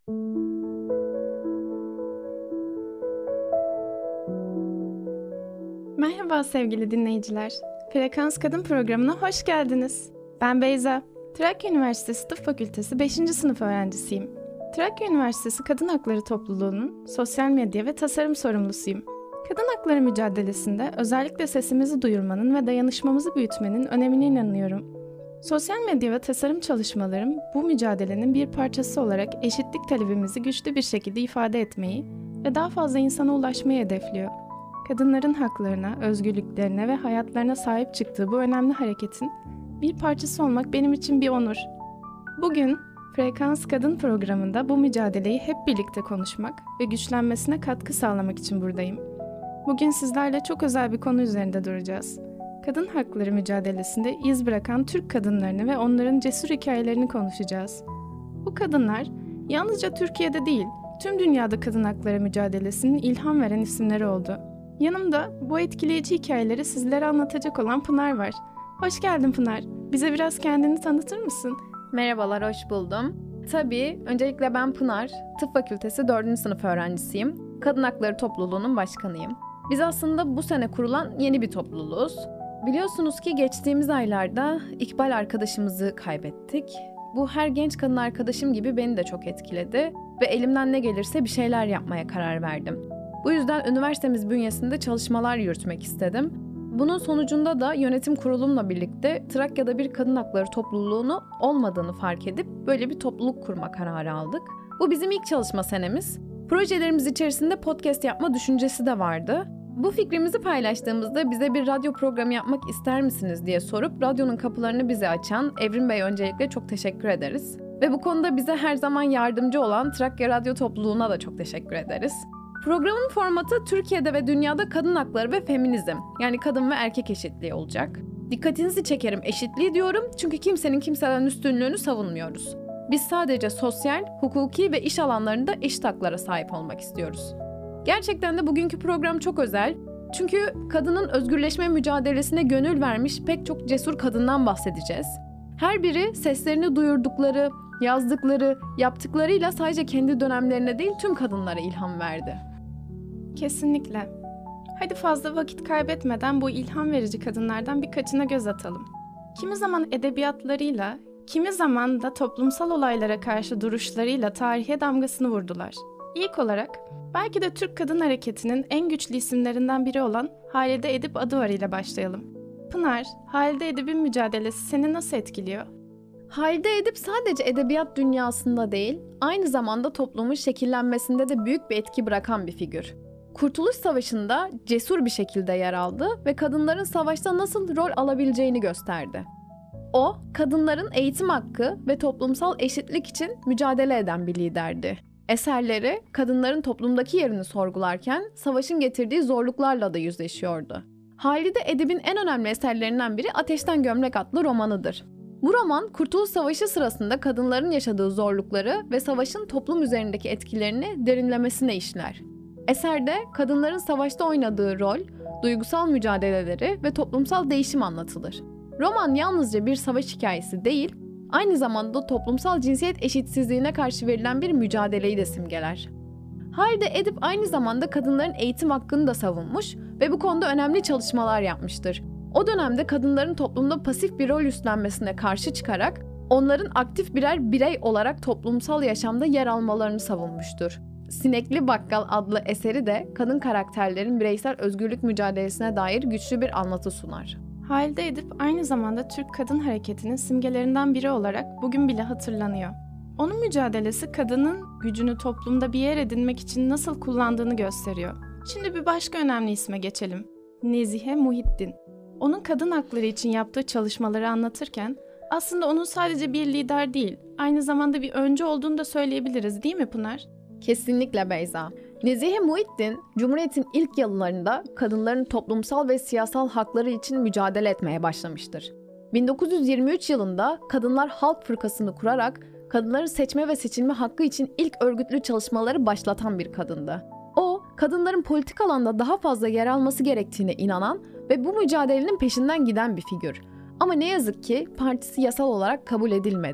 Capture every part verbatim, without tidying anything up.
Merhaba sevgili dinleyiciler. Frekans Kadın programına hoş geldiniz. Ben Beyza. Trakya Üniversitesi Tıp Fakültesi beşinci sınıf öğrencisiyim. Trakya Üniversitesi Kadın Hakları Topluluğu'nun sosyal medya ve tasarım sorumlusuyum. Kadın hakları mücadelesinde özellikle sesimizi duyurmanın ve dayanışmamızı büyütmenin önemine inanıyorum. Sosyal medya ve tasarım çalışmalarım bu mücadelenin bir parçası olarak eşitlik talebimizi güçlü bir şekilde ifade etmeyi ve daha fazla insana ulaşmayı hedefliyor. Kadınların haklarına, özgürlüklerine ve hayatlarına sahip çıktığı bu önemli hareketin bir parçası olmak benim için bir onur. Bugün Frekans Kadın programında bu mücadeleyi hep birlikte konuşmak ve güçlenmesine katkı sağlamak için buradayım. Bugün sizlerle çok özel bir konu üzerinde duracağız. Kadın hakları mücadelesinde iz bırakan Türk kadınlarını ve onların cesur hikayelerini konuşacağız. Bu kadınlar yalnızca Türkiye'de değil, tüm dünyada kadın hakları mücadelesinin ilham veren isimleri oldu. Yanımda bu etkileyici hikayeleri sizlere anlatacak olan Pınar var. Hoş geldin Pınar. Bize biraz kendini tanıtır mısın? Merhabalar, hoş buldum. Tabii, öncelikle ben Pınar, Tıp Fakültesi dördüncü sınıf öğrencisiyim. Kadın Hakları Topluluğu'nun başkanıyım. Biz aslında bu sene kurulan yeni bir topluluğuz. Biliyorsunuz ki geçtiğimiz aylarda İkbal arkadaşımızı kaybettik. Bu her genç kadın arkadaşım gibi beni de çok etkiledi ve elimden ne gelirse bir şeyler yapmaya karar verdim. Bu yüzden üniversitemiz bünyesinde çalışmalar yürütmek istedim. Bunun sonucunda da yönetim kurulumla birlikte Trakya'da bir kadın hakları topluluğunu olmadığını fark edip böyle bir topluluk kurma kararı aldık. Bu bizim ilk çalışma senemiz. Projelerimiz içerisinde podcast yapma düşüncesi de vardı. Bu fikrimizi paylaştığımızda bize bir radyo programı yapmak ister misiniz diye sorup radyonun kapılarını bize açan Evrim Bey öncelikle çok teşekkür ederiz. Ve bu konuda bize her zaman yardımcı olan Trakya Radyo Topluluğu'na da çok teşekkür ederiz. Programın formatı Türkiye'de ve dünyada kadın hakları ve feminizm, yani kadın ve erkek eşitliği olacak. Dikkatinizi çekerim, eşitliği diyorum çünkü kimsenin kimseden üstünlüğünü savunmuyoruz. Biz sadece sosyal, hukuki ve iş alanlarında eşit haklara sahip olmak istiyoruz. Gerçekten de bugünkü program çok özel. Çünkü kadının özgürleşme mücadelesine gönül vermiş pek çok cesur kadından bahsedeceğiz. Her biri seslerini duyurdukları, yazdıkları, yaptıklarıyla sadece kendi dönemlerine değil tüm kadınlara ilham verdi. Kesinlikle. Hadi fazla vakit kaybetmeden bu ilham verici kadınlardan birkaçına göz atalım. Kimi zaman edebiyatlarıyla, kimi zaman da toplumsal olaylara karşı duruşlarıyla tarihe damgasını vurdular. İlk olarak, belki de Türk kadın hareketinin en güçlü isimlerinden biri olan Halide Edip Adıvar ile başlayalım. Pınar, Halide Edip'in mücadelesi seni nasıl etkiliyor? Halide Edip sadece edebiyat dünyasında değil, aynı zamanda toplumun şekillenmesinde de büyük bir etki bırakan bir figür. Kurtuluş Savaşı'nda cesur bir şekilde yer aldı ve kadınların savaşta nasıl rol alabileceğini gösterdi. O, kadınların eğitim hakkı ve toplumsal eşitlik için mücadele eden bir liderdi. Eserleri, kadınların toplumdaki yerini sorgularken savaşın getirdiği zorluklarla da yüzleşiyordu. Halide Edip'in en önemli eserlerinden biri Ateşten Gömlek adlı romanıdır. Bu roman, Kurtuluş Savaşı sırasında kadınların yaşadığı zorlukları ve savaşın toplum üzerindeki etkilerini derinlemesine işler. Eserde kadınların savaşta oynadığı rol, duygusal mücadeleleri ve toplumsal değişim anlatılır. Roman yalnızca bir savaş hikayesi değil, aynı zamanda toplumsal cinsiyet eşitsizliğine karşı verilen bir mücadeleyi de simgeler. Halide Edip aynı zamanda kadınların eğitim hakkını da savunmuş ve bu konuda önemli çalışmalar yapmıştır. O dönemde kadınların toplumda pasif bir rol üstlenmesine karşı çıkarak onların aktif birer birey olarak toplumsal yaşamda yer almalarını savunmuştur. Sinekli Bakkal adlı eseri de kadın karakterlerin bireysel özgürlük mücadelesine dair güçlü bir anlatı sunar. Halide Edip aynı zamanda Türk kadın hareketinin simgelerinden biri olarak bugün bile hatırlanıyor. Onun mücadelesi kadının gücünü toplumda bir yer edinmek için nasıl kullandığını gösteriyor. Şimdi bir başka önemli isme geçelim. Nezihe Muhittin. Onun kadın hakları için yaptığı çalışmaları anlatırken aslında onun sadece bir lider değil, aynı zamanda bir öncü olduğunu da söyleyebiliriz, değil mi Pınar? Kesinlikle Beyza. Nezihe Muhittin, Cumhuriyet'in ilk yıllarında kadınların toplumsal ve siyasal hakları için mücadele etmeye başlamıştır. bin dokuz yüz yirmi üç yılında Kadınlar Halk Fırkası'nı kurarak kadınların seçme ve seçilme hakkı için ilk örgütlü çalışmaları başlatan bir kadındı. O, kadınların politik alanda daha fazla yer alması gerektiğine inanan ve bu mücadelenin peşinden giden bir figür. Ama ne yazık ki partisi yasal olarak kabul edilmedi.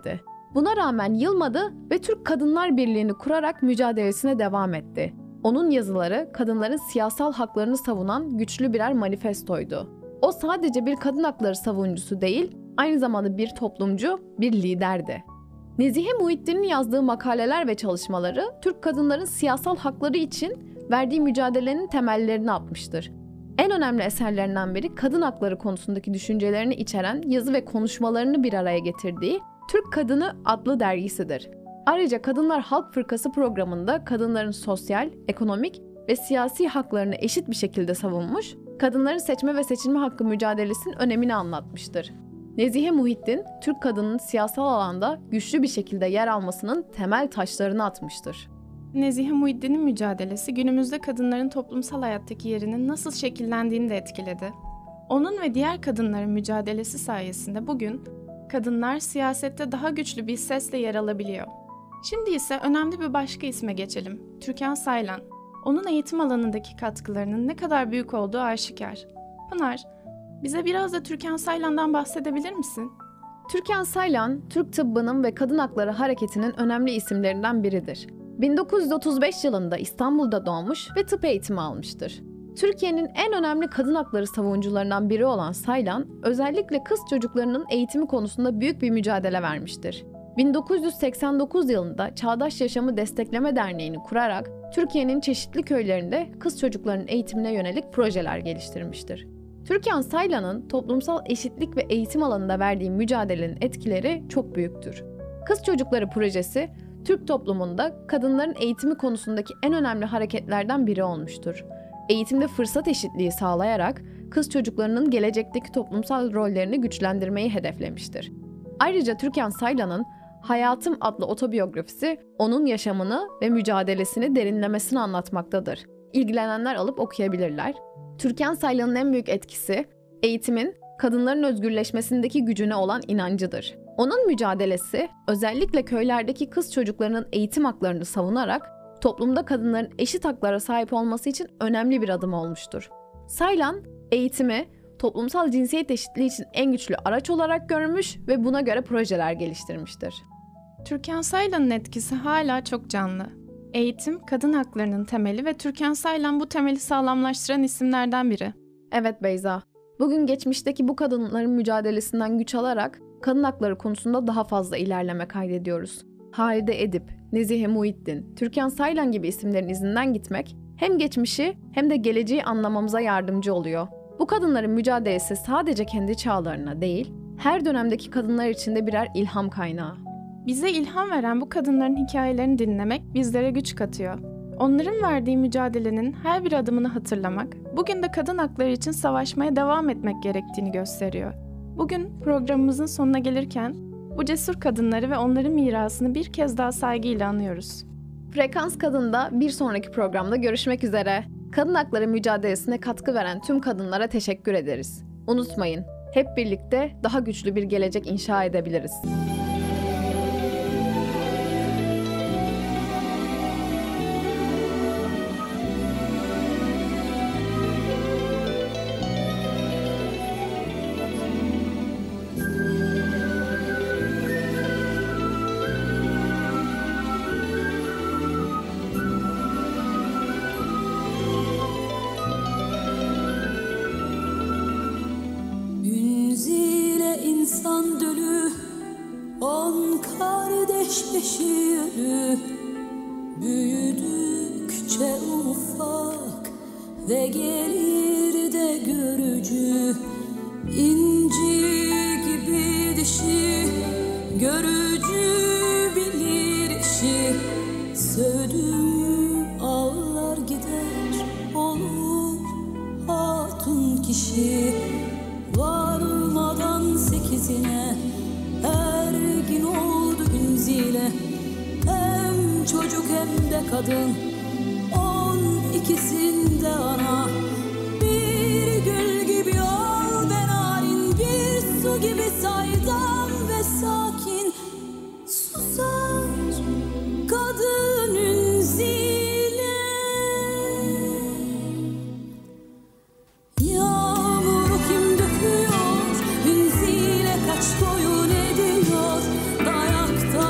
Buna rağmen yılmadı ve Türk Kadınlar Birliği'ni kurarak mücadelesine devam etti. Onun yazıları kadınların siyasal haklarını savunan güçlü birer manifestoydu. O sadece bir kadın hakları savunucusu değil, aynı zamanda bir toplumcu, bir liderdi. Nezihe Muhittin'in yazdığı makaleler ve çalışmaları Türk kadınların siyasal hakları için verdiği mücadelenin temellerini atmıştır. En önemli eserlerinden biri kadın hakları konusundaki düşüncelerini içeren yazı ve konuşmalarını bir araya getirdiği Türk Kadını adlı dergisidir. Ayrıca Kadınlar Halk Fırkası programında kadınların sosyal, ekonomik ve siyasi haklarını eşit bir şekilde savunmuş, kadınların seçme ve seçilme hakkı mücadelesinin önemini anlatmıştır. Nezihe Muhittin, Türk kadının siyasal alanda güçlü bir şekilde yer almasının temel taşlarını atmıştır. Nezihe Muhittin'in mücadelesi günümüzde kadınların toplumsal hayattaki yerinin nasıl şekillendiğini de etkiledi. Onun ve diğer kadınların mücadelesi sayesinde bugün kadınlar siyasette daha güçlü bir sesle yer alabiliyor. Şimdi ise önemli bir başka isme geçelim. Türkan Saylan. Onun eğitim alanındaki katkılarının ne kadar büyük olduğu aşikar. Pınar, bize biraz da Türkan Saylan'dan bahsedebilir misin? Türkan Saylan, Türk tıbbının ve kadın hakları hareketinin önemli isimlerinden biridir. bin dokuz yüz otuz beş yılında İstanbul'da doğmuş ve tıp eğitimi almıştır. Türkiye'nin en önemli kadın hakları savunucularından biri olan Saylan, özellikle kız çocuklarının eğitimi konusunda büyük bir mücadele vermiştir. bin dokuz yüz seksen dokuz yılında Çağdaş Yaşamı Destekleme Derneği'ni kurarak Türkiye'nin çeşitli köylerinde kız çocuklarının eğitimine yönelik projeler geliştirmiştir. Türkan Saylan'ın toplumsal eşitlik ve eğitim alanında verdiği mücadelenin etkileri çok büyüktür. Kız Çocukları projesi, Türk toplumunda kadınların eğitimi konusundaki en önemli hareketlerden biri olmuştur. Eğitimde fırsat eşitliği sağlayarak kız çocuklarının gelecekteki toplumsal rollerini güçlendirmeyi hedeflemiştir. Ayrıca Türkan Saylan'ın Hayatım adlı otobiyografisi onun yaşamını ve mücadelesini derinlemesine anlatmaktadır. İlgilenenler alıp okuyabilirler. Türkan Saylan'ın en büyük etkisi, eğitimin kadınların özgürleşmesindeki gücüne olan inancıdır. Onun mücadelesi, özellikle köylerdeki kız çocuklarının eğitim haklarını savunarak, toplumda kadınların eşit haklara sahip olması için önemli bir adım olmuştur. Saylan, eğitimi, toplumsal cinsiyet eşitliği için en güçlü araç olarak görmüş ve buna göre projeler geliştirmiştir. Türkan Saylan'ın etkisi hala çok canlı. Eğitim, kadın haklarının temeli ve Türkan Saylan bu temeli sağlamlaştıran isimlerden biri. Evet Beyza, bugün geçmişteki bu kadınların mücadelesinden güç alarak kadın hakları konusunda daha fazla ilerleme kaydediyoruz. Halide Edip, Nezihe Muhittin, Türkan Saylan gibi isimlerin izinden gitmek hem geçmişi hem de geleceği anlamamıza yardımcı oluyor. Bu kadınların mücadelesi sadece kendi çağlarına değil, her dönemdeki kadınlar için de birer ilham kaynağı. Bize ilham veren bu kadınların hikayelerini dinlemek bizlere güç katıyor. Onların verdiği mücadelenin her bir adımını hatırlamak, bugün de kadın hakları için savaşmaya devam etmek gerektiğini gösteriyor. Bugün programımızın sonuna gelirken bu cesur kadınları ve onların mirasını bir kez daha saygıyla anıyoruz. Frekans Kadın'da bir sonraki programda görüşmek üzere. Kadın hakları mücadelesine katkı veren tüm kadınlara teşekkür ederiz. Unutmayın, hep birlikte daha güçlü bir gelecek inşa edebiliriz. İnsan dölü, on kardeş beşi ölü, büyüdükçe ufak ve gelir de görücü. İnci gibi dişi, görücü bilir işi. Sövdüm ağlar gider, olur hatun kişi. Varmadan sekizine ergin oldu Ünzile. Hem çocuk hem de kadın, on ikisinde ana. Bir gül gibi ol be narin, bir su gibi saydam ve sakin. Susar kadın Ünzile. Kaç boyun ediyor, dayakta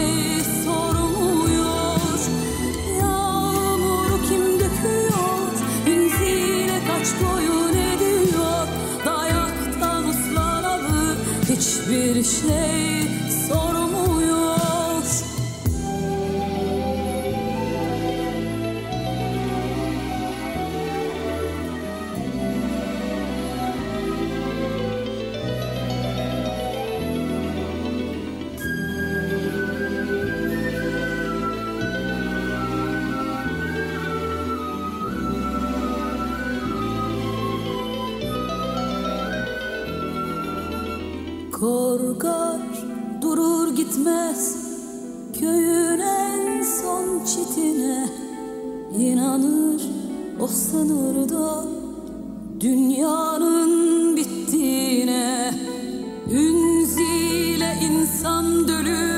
şey sormuyor. Yağmuru kim döküyor, ünziyle kaç boyun ediyor. Dayaktan ıslanalı hiçbir şey sormuyor. Korkar durur gitmez köyün en son çitine. İnanır o sınırda dünyanın bittiğine. Ünziyle insan dölü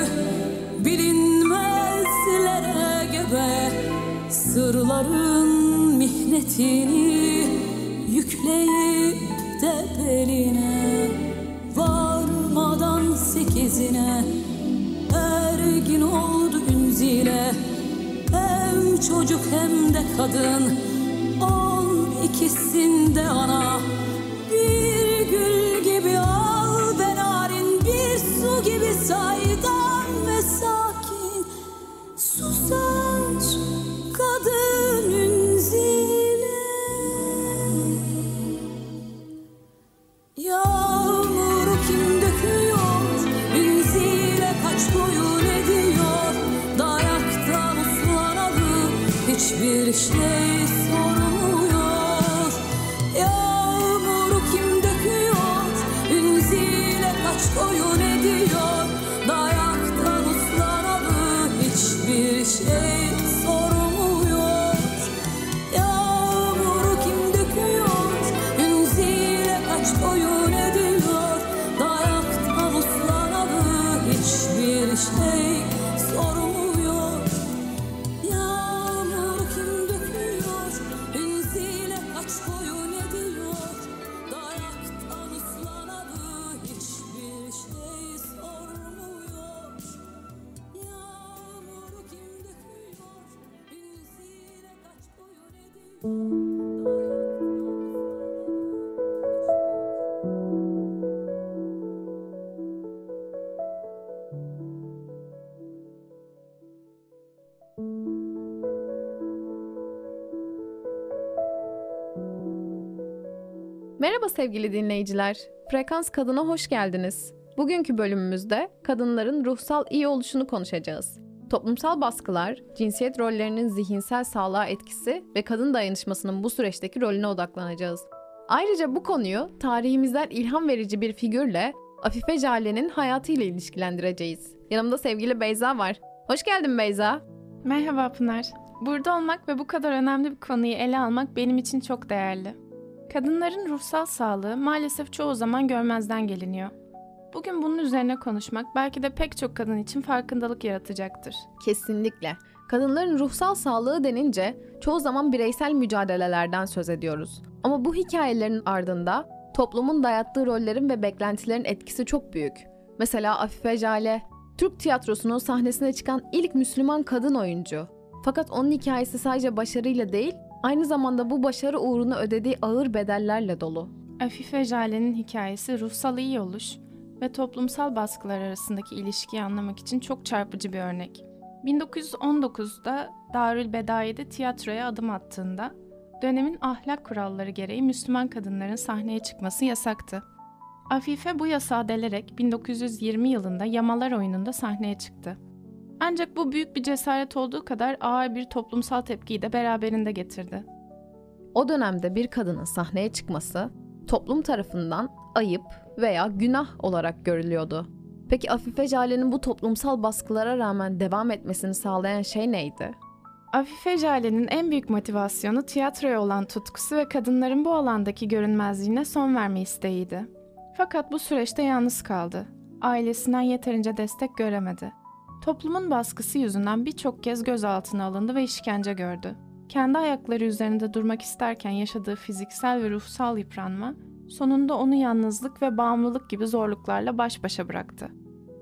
bilinmezlere gebe. Sırların mihnetini yükleyip de beline. Varmadan sekizine ergin oldu ünziyle. Hem çocuk hem de kadın, on ikisinde ana. Bir gül gibi al ve narin, bir su gibi saydam ve sakin. Susar kadın ünziyle. Yağmuru kim döküyor, ünziyle kaç boyun ediyor. Dayaktan uslanalı hiçbir şey sormuyor. Yağmuru kim döküyor, ünziyle kaç boyun ediyor. Dayaktan uslanalı hiçbir şey sormuyor. Yağmuru kim döküyor, ünziyle kaç boyun ediyor. Dayaktan uslanalı hiçbir şey sormuyor. Yağmuru kim döküyor, ünziyle kaç boyun ediyor. Dayaktan uslanalı hiçbir şey sormuyor. Yağmuru kim döküyor, ünziyle kaç boyun ediyor. Merhaba sevgili dinleyiciler. Frekans Kadın'a hoş geldiniz. Bugünkü bölümümüzde kadınların ruhsal iyi oluşunu konuşacağız. Toplumsal baskılar, cinsiyet rollerinin zihinsel sağlığa etkisi ve kadın dayanışmasının bu süreçteki rolüne odaklanacağız. Ayrıca bu konuyu tarihimizden ilham verici bir figürle Afife Jale'nin hayatıyla ilişkilendireceğiz. Yanımda sevgili Beyza var. Hoş geldin Beyza. Merhaba Pınar. Burada olmak ve bu kadar önemli bir konuyu ele almak benim için çok değerli. Kadınların ruhsal sağlığı maalesef çoğu zaman görmezden geliniyor. Bugün bunun üzerine konuşmak belki de pek çok kadın için farkındalık yaratacaktır. Kesinlikle. Kadınların ruhsal sağlığı denince çoğu zaman bireysel mücadelelerden söz ediyoruz. Ama bu hikayelerin ardında toplumun dayattığı rollerin ve beklentilerin etkisi çok büyük. Mesela Afife Jale, Türk tiyatrosunun sahnesine çıkan ilk Müslüman kadın oyuncu. Fakat onun hikayesi sadece başarıyla değil, aynı zamanda bu başarı uğruna ödediği ağır bedellerle dolu. Afife Jale'nin hikayesi ruhsal iyi oluş ve toplumsal baskılar arasındaki ilişkiyi anlamak için çok çarpıcı bir örnek. bin dokuz yüz on dokuzda Darülbedai'de tiyatroya adım attığında, dönemin ahlak kuralları gereği Müslüman kadınların sahneye çıkması yasaktı. Afife bu yasağı delerek bin dokuz yüz yirmi yılında Yamalar oyununda sahneye çıktı. Ancak bu büyük bir cesaret olduğu kadar ağır bir toplumsal tepkiyi de beraberinde getirdi. O dönemde bir kadının sahneye çıkması toplum tarafından ayıp veya günah olarak görülüyordu. Peki Afife Jale'nin bu toplumsal baskılara rağmen devam etmesini sağlayan şey neydi? Afife Jale'nin en büyük motivasyonu tiyatroya olan tutkusu ve kadınların bu alandaki görünmezliğine son verme isteğiydi. Fakat bu süreçte yalnız kaldı. Ailesinden yeterince destek göremedi. Toplumun baskısı yüzünden birçok kez gözaltına alındı ve işkence gördü. Kendi ayakları üzerinde durmak isterken yaşadığı fiziksel ve ruhsal yıpranma, sonunda onu yalnızlık ve bağımlılık gibi zorluklarla baş başa bıraktı.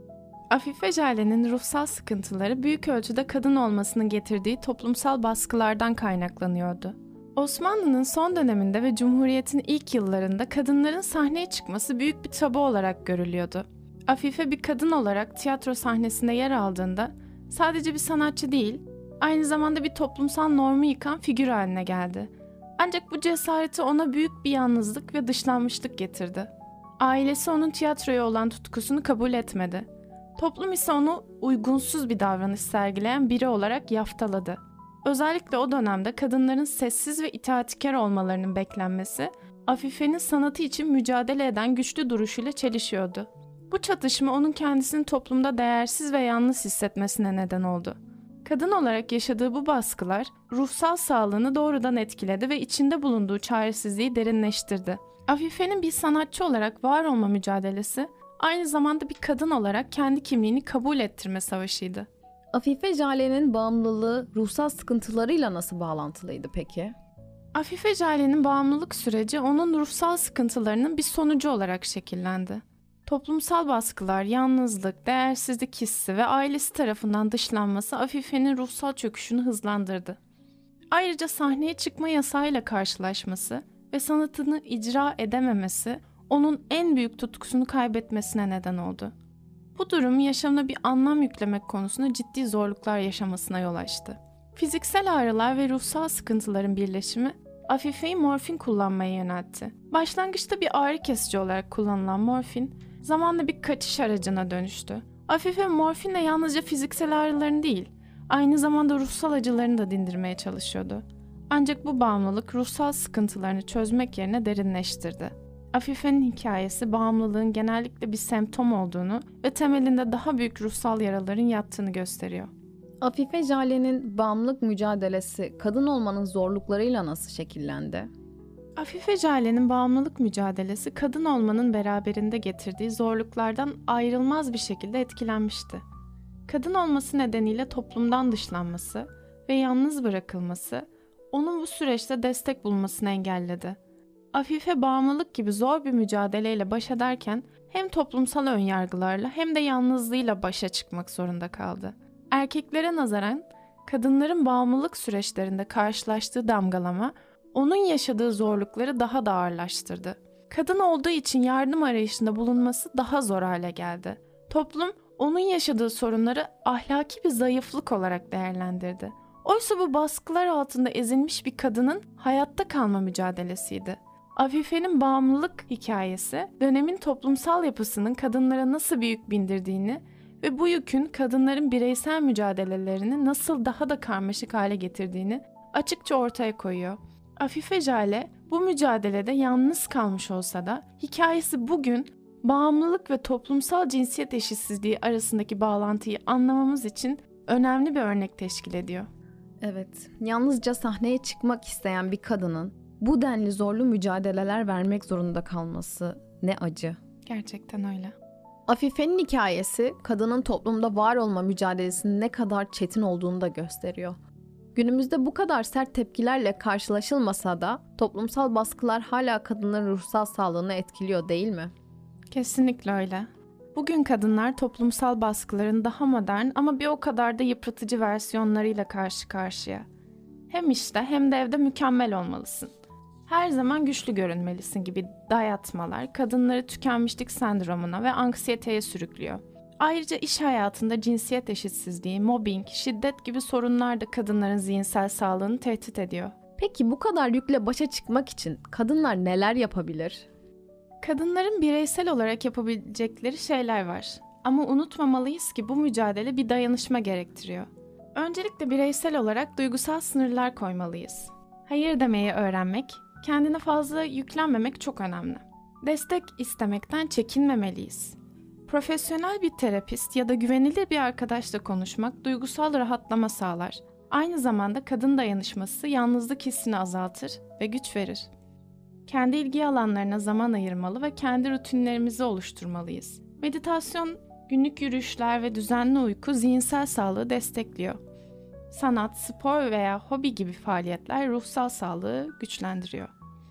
Afife Jale'nin ruhsal sıkıntıları büyük ölçüde kadın olmasının getirdiği toplumsal baskılardan kaynaklanıyordu. Osmanlı'nın son döneminde ve Cumhuriyet'in ilk yıllarında kadınların sahneye çıkması büyük bir tabu olarak görülüyordu. Afife bir kadın olarak tiyatro sahnesinde yer aldığında sadece bir sanatçı değil, aynı zamanda bir toplumsal normu yıkan figür haline geldi. Ancak bu cesareti ona büyük bir yalnızlık ve dışlanmışlık getirdi. Ailesi onun tiyatroya olan tutkusunu kabul etmedi. Toplum ise onu uygunsuz bir davranış sergileyen biri olarak yaftaladı. Özellikle o dönemde kadınların sessiz ve itaatkar olmalarının beklenmesi, Afife'nin sanatı için mücadele eden güçlü duruşuyla çelişiyordu. Bu çatışma onun kendisini toplumda değersiz ve yalnız hissetmesine neden oldu. Kadın olarak yaşadığı bu baskılar, ruhsal sağlığını doğrudan etkiledi ve içinde bulunduğu çaresizliği derinleştirdi. Afife'nin bir sanatçı olarak var olma mücadelesi, aynı zamanda bir kadın olarak kendi kimliğini kabul ettirme savaşıydı. Afife Jale'nin bağımlılığı ruhsal sıkıntılarıyla nasıl bağlantılıydı peki? Afife Jale'nin bağımlılık süreci onun ruhsal sıkıntılarının bir sonucu olarak şekillendi. Toplumsal baskılar, yalnızlık, değersizlik hissi ve ailesi tarafından dışlanması Afife'nin ruhsal çöküşünü hızlandırdı. Ayrıca sahneye çıkma yasağıyla karşılaşması ve sanatını icra edememesi onun en büyük tutkusunu kaybetmesine neden oldu. Bu durum yaşamına bir anlam yüklemek konusunda ciddi zorluklar yaşamasına yol açtı. Fiziksel ağrılar ve ruhsal sıkıntıların birleşimi Afife'yi morfin kullanmaya yöneltti. Başlangıçta bir ağrı kesici olarak kullanılan morfin, zamanla bir kaçış aracına dönüştü. Afife morfinle yalnızca fiziksel ağrılarını değil, aynı zamanda ruhsal acılarını da dindirmeye çalışıyordu. Ancak bu bağımlılık ruhsal sıkıntılarını çözmek yerine derinleştirdi. Afife'nin hikayesi bağımlılığın genellikle bir semptom olduğunu ve temelinde daha büyük ruhsal yaraların yattığını gösteriyor. Afife Jale'nin bağımlılık mücadelesi kadın olmanın zorluklarıyla nasıl şekillendi? Afife Jale'nin bağımlılık mücadelesi kadın olmanın beraberinde getirdiği zorluklardan ayrılmaz bir şekilde etkilenmişti. Kadın olması nedeniyle toplumdan dışlanması ve yalnız bırakılması onun bu süreçte destek bulmasını engelledi. Afife bağımlılık gibi zor bir mücadeleyle baş ederken hem toplumsal önyargılarla hem de yalnızlığıyla başa çıkmak zorunda kaldı. Erkeklere nazaran kadınların bağımlılık süreçlerinde karşılaştığı damgalama onun yaşadığı zorlukları daha da ağırlaştırdı. Kadın olduğu için yardım arayışında bulunması daha zor hale geldi. Toplum onun yaşadığı sorunları ahlaki bir zayıflık olarak değerlendirdi. Oysa bu baskılar altında ezilmiş bir kadının hayatta kalma mücadelesiydi. Afife'nin bağımlılık hikayesi, dönemin toplumsal yapısının kadınlara nasıl bir yük bindirdiğini ve bu yükün kadınların bireysel mücadelelerini nasıl daha da karmaşık hale getirdiğini açıkça ortaya koyuyor. Afife Jale bu mücadelede yalnız kalmış olsa da hikayesi bugün bağımlılık ve toplumsal cinsiyet eşitsizliği arasındaki bağlantıyı anlamamız için önemli bir örnek teşkil ediyor. Evet, yalnızca sahneye çıkmak isteyen bir kadının bu denli zorlu mücadeleler vermek zorunda kalması ne acı. Gerçekten öyle. Afife'nin hikayesi kadının toplumda var olma mücadelesinin ne kadar çetin olduğunu da gösteriyor. Günümüzde bu kadar sert tepkilerle karşılaşılmasa da toplumsal baskılar hala kadınların ruhsal sağlığını etkiliyor değil mi? Kesinlikle öyle. Bugün kadınlar toplumsal baskıların daha modern ama bir o kadar da yıpratıcı versiyonlarıyla karşı karşıya. Hem işte hem de evde mükemmel olmalısın. Her zaman güçlü görünmelisin gibi dayatmalar kadınları tükenmişlik sendromuna ve anksiyeteye sürüklüyor. Ayrıca iş hayatında cinsiyet eşitsizliği, mobbing, şiddet gibi sorunlar da kadınların zihinsel sağlığını tehdit ediyor. Peki bu kadar yükle başa çıkmak için kadınlar neler yapabilir? Kadınların bireysel olarak yapabilecekleri şeyler var. Ama unutmamalıyız ki bu mücadele bir dayanışma gerektiriyor. Öncelikle bireysel olarak duygusal sınırlar koymalıyız. Hayır demeyi öğrenmek, kendine fazla yüklenmemek çok önemli. Destek istemekten çekinmemeliyiz. Profesyonel bir terapist ya da güvenilir bir arkadaşla konuşmak duygusal rahatlama sağlar. Aynı zamanda kadın dayanışması yalnızlık hissini azaltır ve güç verir. Kendi ilgi alanlarına zaman ayırmalı ve kendi rutinlerimizi oluşturmalıyız. Meditasyon, günlük yürüyüşler ve düzenli uyku zihinsel sağlığı destekliyor. Sanat, spor veya hobi gibi faaliyetler ruhsal sağlığı güçlendiriyor.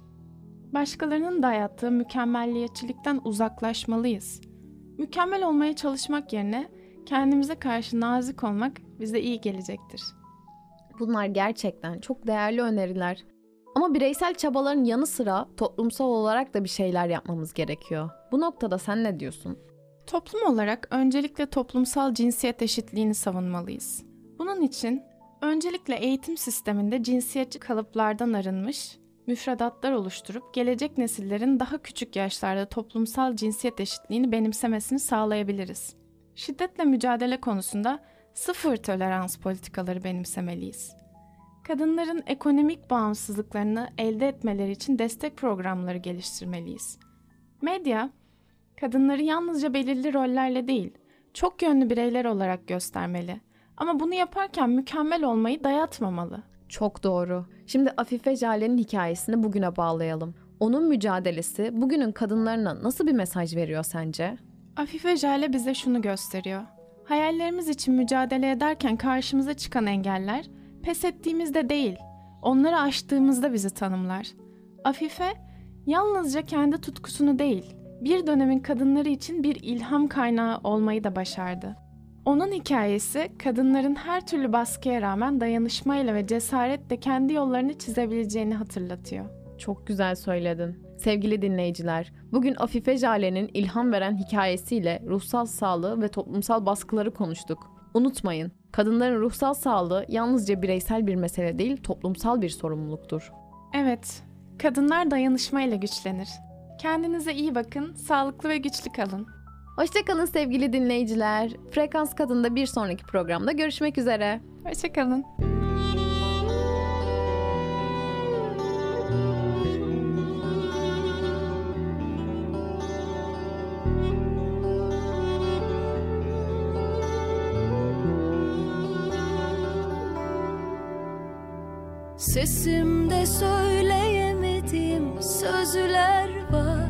Başkalarının dayattığı mükemmelliyetçilikten uzaklaşmalıyız. Mükemmel olmaya çalışmak yerine Kendimize karşı nazik olmak bize iyi gelecektir. Bunlar gerçekten çok değerli öneriler. Ama bireysel çabaların yanı sıra toplumsal olarak da bir şeyler yapmamız gerekiyor. Bu noktada sen ne diyorsun? Toplum olarak öncelikle toplumsal cinsiyet eşitliğini savunmalıyız. Bunun için öncelikle eğitim sisteminde cinsiyetçi kalıplardan arınmış müfredatlar oluşturup gelecek nesillerin daha küçük yaşlarda toplumsal cinsiyet eşitliğini benimsemesini sağlayabiliriz. Şiddetle mücadele konusunda sıfır tolerans politikaları benimsemeliyiz. Kadınların ekonomik bağımsızlıklarını elde etmeleri için destek programları geliştirmeliyiz. Medya, kadınları yalnızca belirli rollerle değil, çok yönlü bireyler olarak göstermeli. Ama bunu yaparken mükemmel olmayı dayatmamalı. Çok doğru. Şimdi Afife Jale'nin hikayesini bugüne bağlayalım. Onun mücadelesi bugünün kadınlarına nasıl bir mesaj veriyor sence? Afife Jale bize şunu gösteriyor. Hayallerimiz için mücadele ederken karşımıza çıkan engeller, pes ettiğimizde değil, onları aştığımızda bizi tanımlar. Afife, yalnızca kendi tutkusunu değil, bir dönemin kadınları için bir ilham kaynağı olmayı da başardı. Onun hikayesi, kadınların her türlü baskıya rağmen dayanışmayla ve cesaretle kendi yollarını çizebileceğini hatırlatıyor. Çok güzel söyledin. Sevgili dinleyiciler, bugün Afife Jale'nin ilham veren hikayesiyle ruhsal sağlığı ve toplumsal baskıları konuştuk. Unutmayın, kadınların ruhsal sağlığı yalnızca bireysel bir mesele değil, toplumsal bir sorumluluktur. Evet, kadınlar dayanışmayla güçlenir. Kendinize iyi bakın, sağlıklı ve güçlü kalın. Hoşça kalın sevgili dinleyiciler. Frekans Kadın'da bir sonraki programda görüşmek üzere. Hoşça kalın. Sesimde söyleyemediğim sözler var.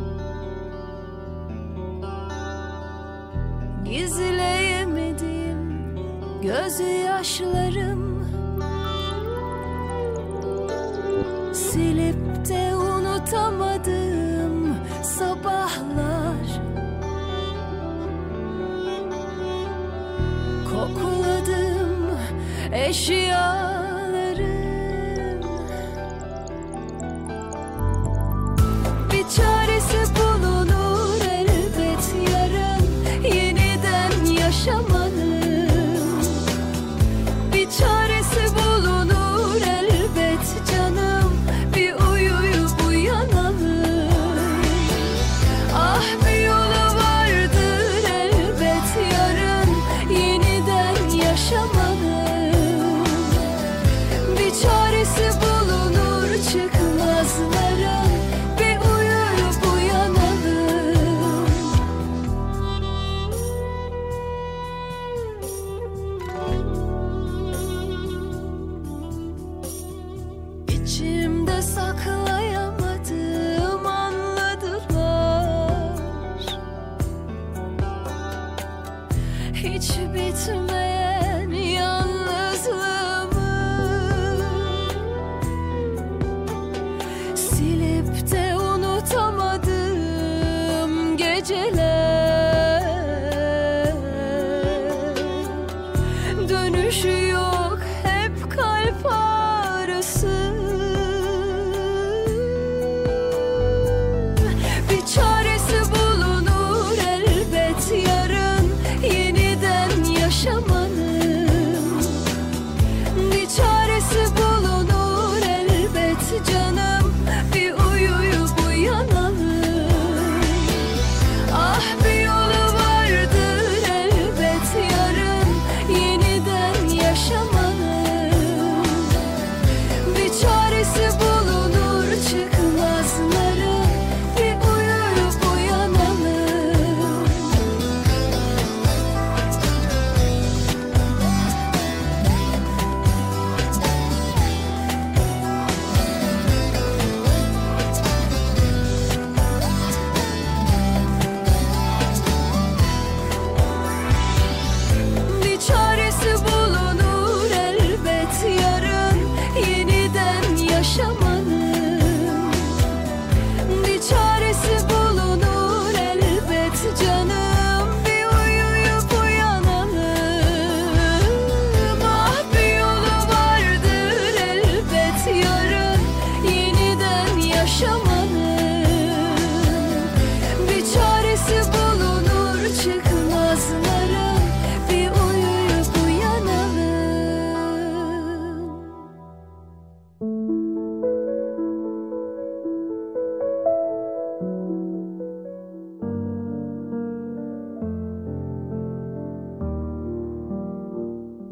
Gizleyemediğim gözyaşlarım, silip de unutamadığım sabahlar, kokladım eşyalarım. Bir çaresi bulunur elbet yarın, yeniden yaşamanın. Bir çaresi bulunur elbet canım, bir uyuyup uyanalım. Ah, bir yolu vardır elbet yarın, yeniden yaşamanın. Bir çaresi bulunur çıkmazların, bir uyuyup uyanalım. İçimde saklayamadım, anladılar. Hiç bitmeyen yalnızlığımı, silip de unutamadığım geceler. Dönüşü yok, hep kalp ağrısı. Bir çaresi bulunur elbet yarın, yeniden yaşamanın. Bir çaresi bulunur elbet canım, bir uyuyup uyanalım. Ah, bir yolu vardır elbet yarın, yeniden yaşamanın. Bir çaresi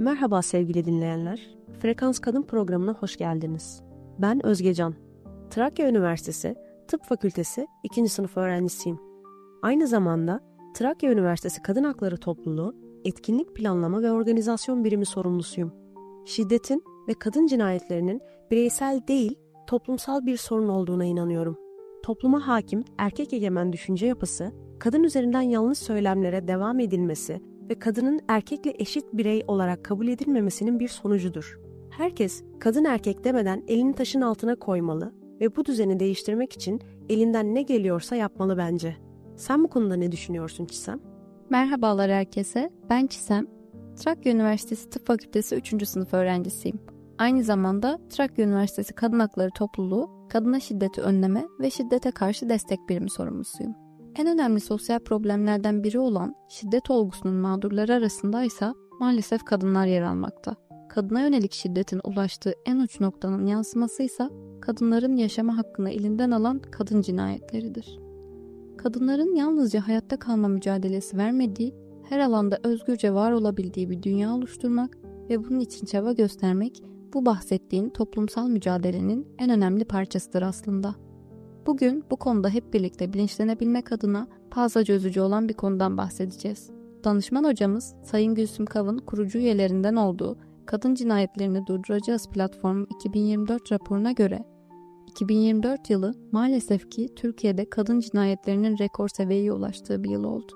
Merhaba sevgili dinleyenler. Frekans Kadın programına hoş geldiniz. Ben Özgecan. Trakya Üniversitesi Tıp Fakültesi ikinci sınıf öğrencisiyim. Aynı zamanda Trakya Üniversitesi Kadın Hakları Topluluğu Etkinlik Planlama ve Organizasyon Birimi sorumlusuyum. Şiddetin ve kadın cinayetlerinin bireysel değil, toplumsal bir sorun olduğuna inanıyorum. Topluma hakim erkek egemen düşünce yapısı, kadın üzerinden yanlış söylemlere devam edilmesi ve kadının erkekle eşit birey olarak kabul edilmemesinin bir sonucudur. Herkes kadın erkek demeden elini taşın altına koymalı ve bu düzeni değiştirmek için elinden ne geliyorsa yapmalı bence. Sen bu konuda ne düşünüyorsun Çisem? Merhabalar herkese, ben Çisem. Trakya Üniversitesi Tıp Fakültesi üçüncü sınıf öğrencisiyim. Aynı zamanda Trakya Üniversitesi Kadın Hakları Topluluğu, kadına şiddeti önleme ve şiddete karşı destek birimi sorumlusuyum. En önemli sosyal problemlerden biri olan şiddet olgusunun mağdurları arasında ise maalesef kadınlar yer almakta. Kadına yönelik şiddetin ulaştığı en uç noktanın yansıması ise kadınların yaşama hakkını elinden alan kadın cinayetleridir. Kadınların yalnızca hayatta kalma mücadelesi vermediği, her alanda özgürce var olabildiği bir dünya oluşturmak ve bunun için çaba göstermek, bu bahsettiğin toplumsal mücadelenin en önemli parçasıdır aslında. Bugün bu konuda hep birlikte bilinçlenebilmek adına fazlaca üzücü olan bir konudan bahsedeceğiz. Danışman hocamız Sayın Gülsüm Kav'ın kurucu üyelerinden olduğu Kadın Cinayetlerini Durduracağız platformu iki bin yirmi dört raporuna göre, iki bin yirmi dört yılı maalesef ki Türkiye'de kadın cinayetlerinin rekor seviyeye ulaştığı bir yıl oldu.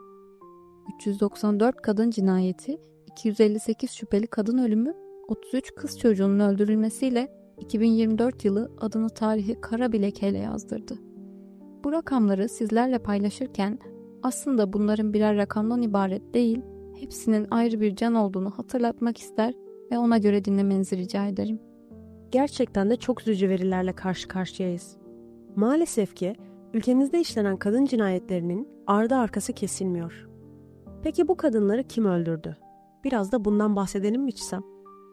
üç yüz doksan dört kadın cinayeti, iki yüz elli sekiz şüpheli kadın ölümü, otuz üç kız çocuğunun öldürülmesiyle iki bin yirmi dört yılı adını tarihi kara bir lekeyle yazdırdı. Bu rakamları sizlerle paylaşırken aslında bunların birer rakamdan ibaret değil, hepsinin ayrı bir can olduğunu hatırlatmak ister ve ona göre dinlemenizi rica ederim. Gerçekten de çok üzücü verilerle karşı karşıyayız. Maalesef ki ülkemizde işlenen kadın cinayetlerinin ardı arkası kesilmiyor. Peki bu kadınları kim öldürdü? Biraz da bundan bahsedelim mi Çisem?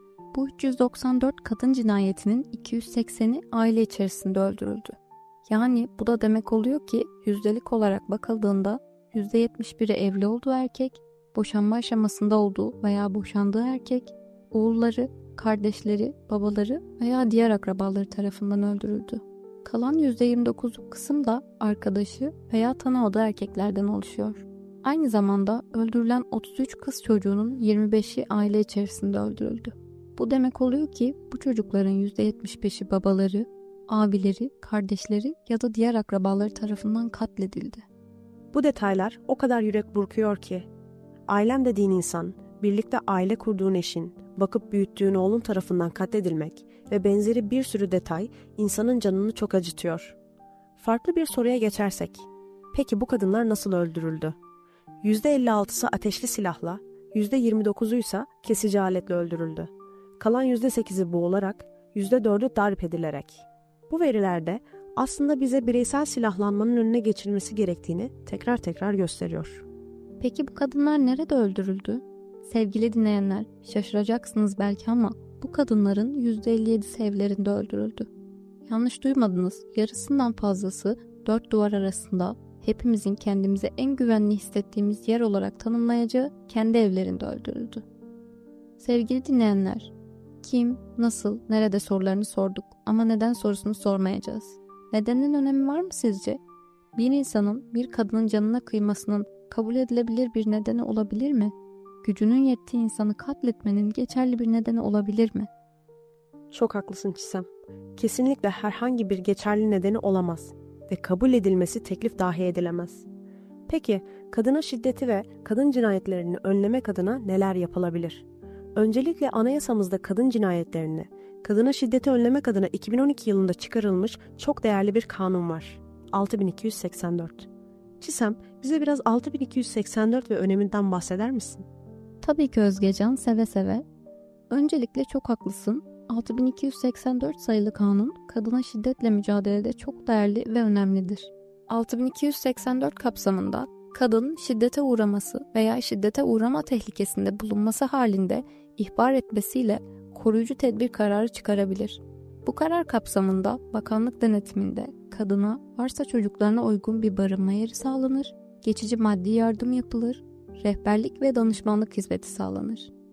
Bu üç yüz doksan dört kadın cinayetinin iki yüz sekseni aile içerisinde öldürüldü. Yani bu da demek oluyor ki yüzdelik olarak bakıldığında yüzde yetmiş biri evli olduğu erkek, boşanma aşamasında olduğu veya boşandığı erkek, oğulları, kardeşleri, babaları veya diğer akrabaları tarafından öldürüldü. Kalan yüzde yirmi dokuzluk kısım da arkadaşı veya tanımadığı erkeklerden oluşuyor. Aynı zamanda öldürülen otuz üç kız çocuğunun yirmi beşi aile içerisinde öldürüldü. Bu demek oluyor ki bu çocukların yüzde yetmiş beşi babaları, abileri, kardeşleri ya da diğer akrabaları tarafından katledildi. Bu detaylar o kadar yürek burkuyor ki, ailem dediğin insan, birlikte aile kurduğun eşin, bakıp büyüttüğün oğlun tarafından katledilmek ve benzeri bir sürü detay insanın canını çok acıtıyor. Farklı bir soruya geçersek, peki bu kadınlar nasıl öldürüldü? yüzde elli altısı ateşli silahla, yüzde yirmi dokuzu ise kesici aletle öldürüldü. Kalan yüzde sekizi boğularak, yüzde dördü darp edilerek. Bu verilerde aslında bize bireysel silahlanmanın önüne geçilmesi gerektiğini tekrar tekrar gösteriyor. Peki bu kadınlar nerede öldürüldü? Sevgili dinleyenler, şaşıracaksınız belki ama bu kadınların yüzde elli yedisi evlerinde öldürüldü. Yanlış duymadınız, yarısından fazlası dört duvar arasında hepimizin kendimize en güvenli hissettiğimiz yer olarak tanımlayacağı kendi evlerinde öldürüldü. Sevgili dinleyenler, kim, nasıl, nerede sorularını sorduk ama neden sorusunu sormayacağız. Nedenin önemi var mı sizce? Bir insanın bir kadının canına kıymasının kabul edilebilir bir nedeni olabilir mi? Gücünün yettiği insanı katletmenin geçerli bir nedeni olabilir mi? Çok haklısın Çisem. Kesinlikle herhangi bir geçerli nedeni olamaz ve kabul edilmesi teklif dahi edilemez. Peki, kadına şiddeti ve kadın cinayetlerini önlemek adına neler yapılabilir? Öncelikle anayasamızda kadın cinayetlerini, kadına şiddeti önlemek adına iki bin on iki yılında çıkarılmış çok değerli bir kanun var. altı bin iki yüz seksen dört. Çisem, bize biraz altı bin iki yüz seksen dört ve öneminden bahseder misin? Tabii ki Özgecan, seve seve. Öncelikle çok haklısın. altı bin iki yüz seksen dört sayılı kanun, kadına şiddetle mücadelede çok değerli ve önemlidir. altı bin iki yüz seksen dört kapsamında kadın şiddete uğraması veya şiddete uğrama tehlikesinde bulunması halinde ihbar etmesiyle koruyucu tedbir kararı çıkarabilir. Bu karar kapsamında bakanlık denetiminde kadına varsa çocuklarına uygun bir barınma yeri sağlanır, geçici maddi yardım yapılır, rehberlik ve danışmanlık hizmeti sağlanır.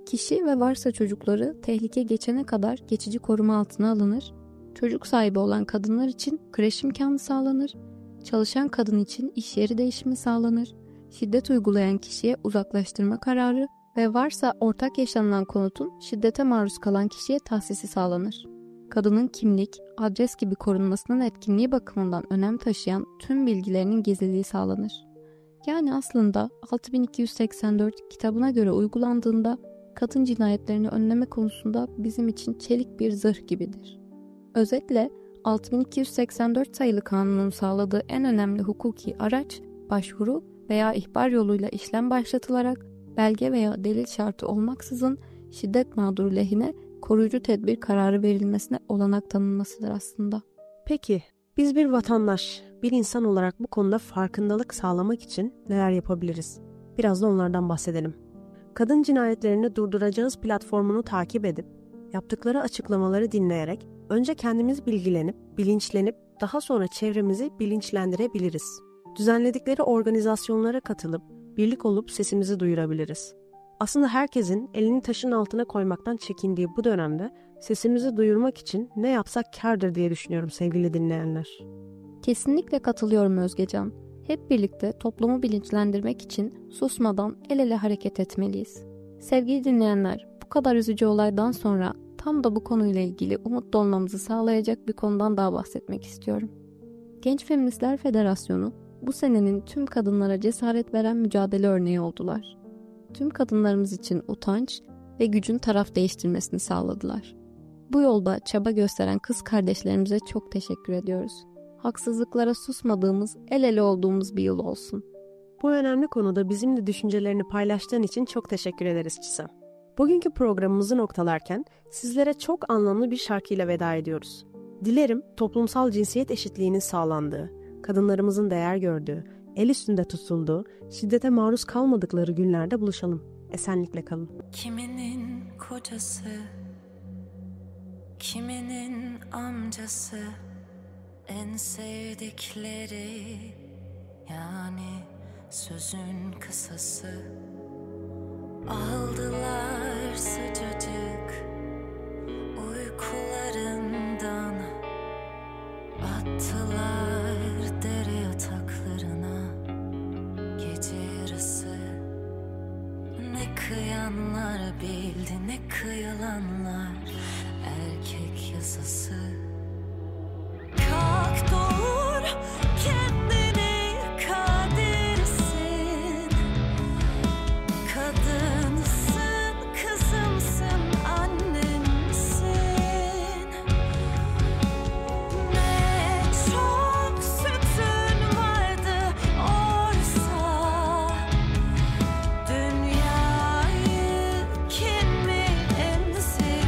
Kişi ve varsa çocukları tehlike geçene kadar geçici koruma altına alınır. Çocuk sahibi olan kadınlar için kreş imkanı sağlanır. Çalışan kadın için iş yeri değişimi sağlanır. Şiddet uygulayan kişiye uzaklaştırma kararı ve varsa ortak yaşanılan konutun şiddete maruz kalan kişiye tahsisi sağlanır. Kadının kimlik, adres gibi korunmasının etkinliği bakımından önem taşıyan tüm bilgilerinin gizliliği sağlanır. Yani aslında altı bin iki yüz seksen dört kitabına göre uygulandığında kadın cinayetlerini önleme konusunda bizim için çelik bir zırh gibidir. Özetle altı bin iki yüz seksen dört sayılı kanunun sağladığı en önemli hukuki araç, başvuru veya ihbar yoluyla işlem başlatılarak belge veya delil şartı olmaksızın şiddet mağduru lehine koruyucu tedbir kararı verilmesine olanak tanınmasıdır aslında. Peki, biz bir vatandaş, bir insan olarak bu konuda farkındalık sağlamak için neler yapabiliriz? Biraz da onlardan bahsedelim. Kadın cinayetlerini durduracağız platformunu takip edip, yaptıkları açıklamaları dinleyerek önce kendimiz bilgilenip, bilinçlenip daha sonra çevremizi bilinçlendirebiliriz. Düzenledikleri organizasyonlara katılıp, birlik olup sesimizi duyurabiliriz. Aslında herkesin elini taşın altına koymaktan çekindiği bu dönemde sesimizi duyurmak için ne yapsak kârdır diye düşünüyorum sevgili dinleyenler. Kesinlikle katılıyorum Özgecan. Hep birlikte toplumu bilinçlendirmek için susmadan el ele hareket etmeliyiz. Sevgili dinleyenler, bu kadar üzücü olaydan sonra tam da bu konuyla ilgili umutlu olmamızı sağlayacak bir konudan daha bahsetmek istiyorum. Genç Feministler Federasyonu bu senenin tüm kadınlara cesaret veren mücadele örneği oldular. Tüm kadınlarımız için utanç ve gücün taraf değiştirmesini sağladılar. Bu yolda çaba gösteren kız kardeşlerimize çok teşekkür ediyoruz. Haksızlıklara susmadığımız, el ele olduğumuz bir yıl olsun. Bu önemli konuda bizimle düşüncelerini paylaştığın için çok teşekkür ederiz Çisem. Bugünkü programımızı noktalarken sizlere çok anlamlı bir şarkıyla veda ediyoruz. Dilerim toplumsal cinsiyet eşitliğinin sağlandığı, kadınlarımızın değer gördüğü, el üstünde tutulduğu, şiddete maruz kalmadıkları günlerde buluşalım. Esenlikle kalın. Kiminin kocası, kiminin amcası, en sevdikleri, yani sözün kısası. Aldılar sıcacık uykularından, attılar dere yataklarına gece yarısı. Ne kıyanlar bildi, ne kıyılanlar, erkek yasası. Kalk doğur kendini, kadirsin. Kadınsın, kızımsın, annemsin. Ne çok sütün vardı oysa, dünyayı kim mi emzirdi?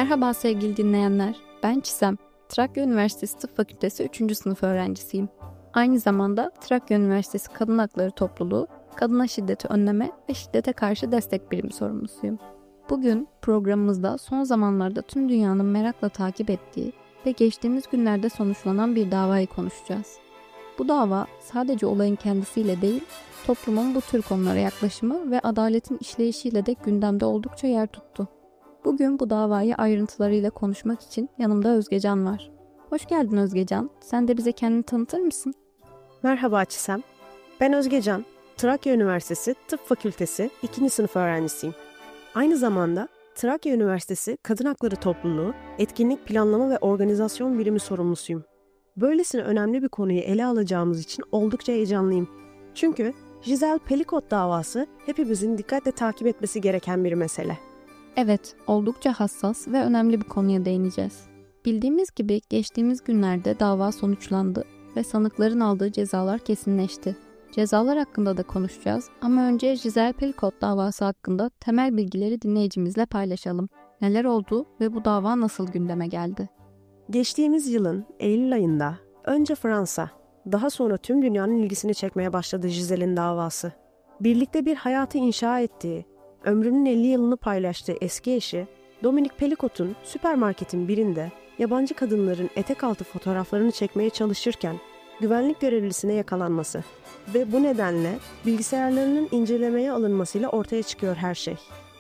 Merhaba sevgili dinleyenler, ben Çisem. Trakya Üniversitesi Tıp Fakültesi üçüncü sınıf öğrencisiyim. Aynı zamanda Trakya Üniversitesi Kadın Hakları Topluluğu, kadına şiddeti önleme ve şiddete karşı destek birimi sorumlusuyum. Bugün programımızda son zamanlarda tüm dünyanın merakla takip ettiği ve geçtiğimiz günlerde sonuçlanan bir davayı konuşacağız. Bu dava sadece olayın kendisiyle değil, toplumun bu tür konulara yaklaşımı ve adaletin işleyişiyle de gündemde oldukça yer tuttu. Bugün bu davayı ayrıntılarıyla konuşmak için yanımda Özgecan var. Hoş geldin Özgecan. Sen de bize kendini tanıtır mısın? Merhaba Çisem. Ben Özgecan. Trakya Üniversitesi Tıp Fakültesi ikinci sınıf öğrencisiyim. Aynı zamanda Trakya Üniversitesi Kadın Hakları Topluluğu Etkinlik Planlama ve Organizasyon Birimi sorumlusuyum. Böylesine önemli bir konuyu ele alacağımız için oldukça heyecanlıyım. Çünkü Giselle Pelicot davası hepimizin dikkatle takip etmesi gereken bir mesele. Evet, oldukça hassas ve önemli bir konuya değineceğiz. Bildiğimiz gibi geçtiğimiz günlerde dava sonuçlandı ve sanıkların aldığı cezalar kesinleşti. Cezalar hakkında da konuşacağız ama önce Giselle Pelicot davası hakkında temel bilgileri dinleyicimizle paylaşalım. Neler oldu ve bu dava nasıl gündeme geldi? Geçtiğimiz yılın Eylül ayında önce Fransa, daha sonra tüm dünyanın ilgisini çekmeye başladı Giselle'in davası. Birlikte bir hayatı inşa ettiği, ömrünün elli yılını paylaştığı eski eşi, Dominique Pelicot'un süpermarketin birinde yabancı kadınların etek altı fotoğraflarını çekmeye çalışırken güvenlik görevlisine yakalanması ve bu nedenle bilgisayarlarının incelemeye alınmasıyla ortaya çıkıyor her şey.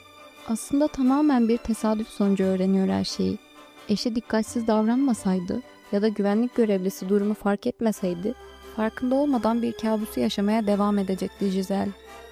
Aslında tamamen bir tesadüf sonucu öğreniyor her şeyi. Eşi dikkatsiz davranmasaydı ya da güvenlik görevlisi durumu fark etmeseydi, farkında olmadan bir kabusu yaşamaya devam edecekti Giselle.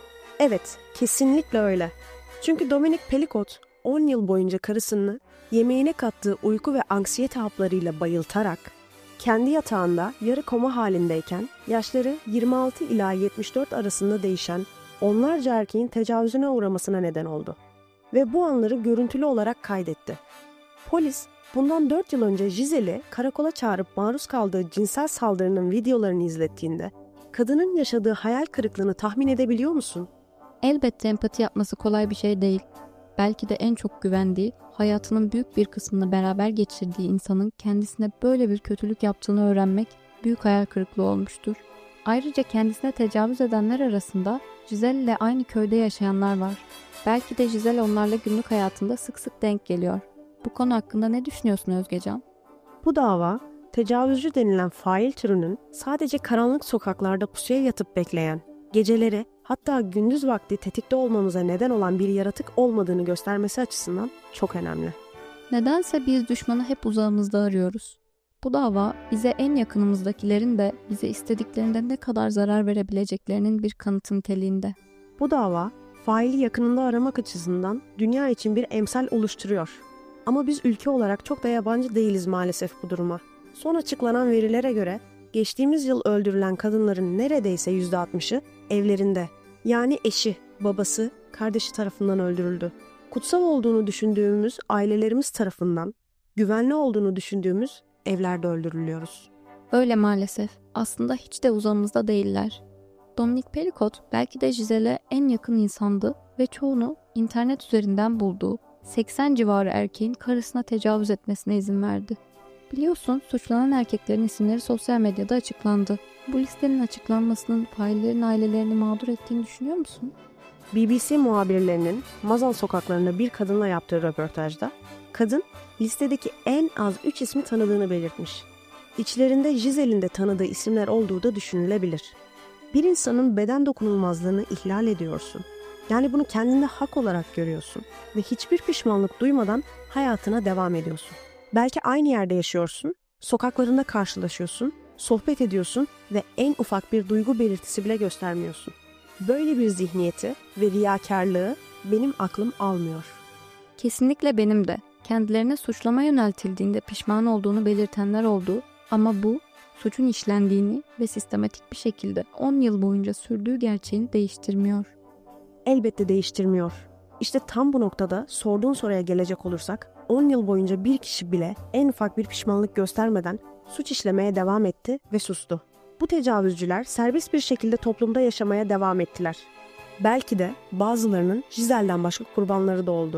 Evet, kesinlikle öyle. Çünkü Dominique Pelicot on yıl boyunca karısını yemeğine kattığı uyku ve anksiyete haplarıyla bayıltarak, kendi yatağında yarı koma halindeyken yaşları yirmi altı ila yetmiş dört arasında değişen onlarca erkeğin tecavüzüne uğramasına neden oldu. Ve bu anları görüntülü olarak kaydetti. Polis bundan dört yıl önce Giselle'i karakola çağırıp maruz kaldığı cinsel saldırının videolarını izlettiğinde kadının yaşadığı hayal kırıklığını tahmin edebiliyor musun? Elbette empati yapması kolay bir şey değil. Belki de en çok güvendiği, hayatının büyük bir kısmını beraber geçirdiği insanın kendisine böyle bir kötülük yaptığını öğrenmek büyük hayal kırıklığı olmuştur. Ayrıca kendisine tecavüz edenler arasında Giselle ile aynı köyde yaşayanlar var. Belki de Giselle onlarla günlük hayatında sık sık denk geliyor. Bu konu hakkında ne düşünüyorsun Özgecan? Bu dava, tecavüzcü denilen fail türünün sadece karanlık sokaklarda pusuya yatıp bekleyen, geceleri hatta gündüz vakti tetikte olmamıza neden olan bir yaratık olmadığını göstermesi açısından çok önemli. Nedense biz düşmanı hep uzağımızda arıyoruz. Bu dava bize en yakınımızdakilerin de bize istediklerinde ne kadar zarar verebileceklerinin bir kanıtı niteliğinde. Bu dava, faili yakınında aramak açısından dünya için bir emsal oluşturuyor. Ama biz ülke olarak çok da yabancı değiliz maalesef bu duruma. Son açıklanan verilere göre geçtiğimiz yıl öldürülen kadınların neredeyse yüzde altmışı evlerinde. Yani eşi, babası, kardeşi tarafından öldürüldü. Kutsal olduğunu düşündüğümüz ailelerimiz tarafından, güvenli olduğunu düşündüğümüz evlerde öldürülüyoruz. Öyle maalesef. Aslında hiç de uzağımızda değiller. Dominique Pelicot belki de Giselle'e en yakın insandı ve çoğunu internet üzerinden bulduğu seksen civarı erkeğin karısına tecavüz etmesine izin verdi. Biliyorsun, suçlanan erkeklerin isimleri sosyal medyada açıklandı. Bu listenin açıklanmasının faillerin ailelerini mağdur ettiğini düşünüyor musun? B B C muhabirlerinin Mazal sokaklarında bir kadınla yaptığı röportajda, kadın listedeki en az üç ismi tanıdığını belirtmiş. İçlerinde Giselle'in de tanıdığı isimler olduğu da düşünülebilir. Bir insanın beden dokunulmazlığını ihlal ediyorsun. Yani bunu kendinde hak olarak görüyorsun ve hiçbir pişmanlık duymadan hayatına devam ediyorsun. Belki aynı yerde yaşıyorsun, sokaklarında karşılaşıyorsun, sohbet ediyorsun ve en ufak bir duygu belirtisi bile göstermiyorsun. Böyle bir zihniyeti ve riyakarlığı benim aklım almıyor. Kesinlikle benim de. Kendilerine suçlama yöneltildiğinde pişman olduğunu belirtenler oldu ama bu suçun işlendiğini ve sistematik bir şekilde on yıl boyunca sürdüğü gerçeğini değiştirmiyor. Elbette değiştirmiyor. İşte tam bu noktada sorduğun soruya gelecek olursak, on yıl boyunca bir kişi bile en ufak bir pişmanlık göstermeden suç işlemeye devam etti ve sustu. Bu tecavüzcüler serbest bir şekilde toplumda yaşamaya devam ettiler. Belki de bazılarının Giselle'den başka kurbanları da oldu.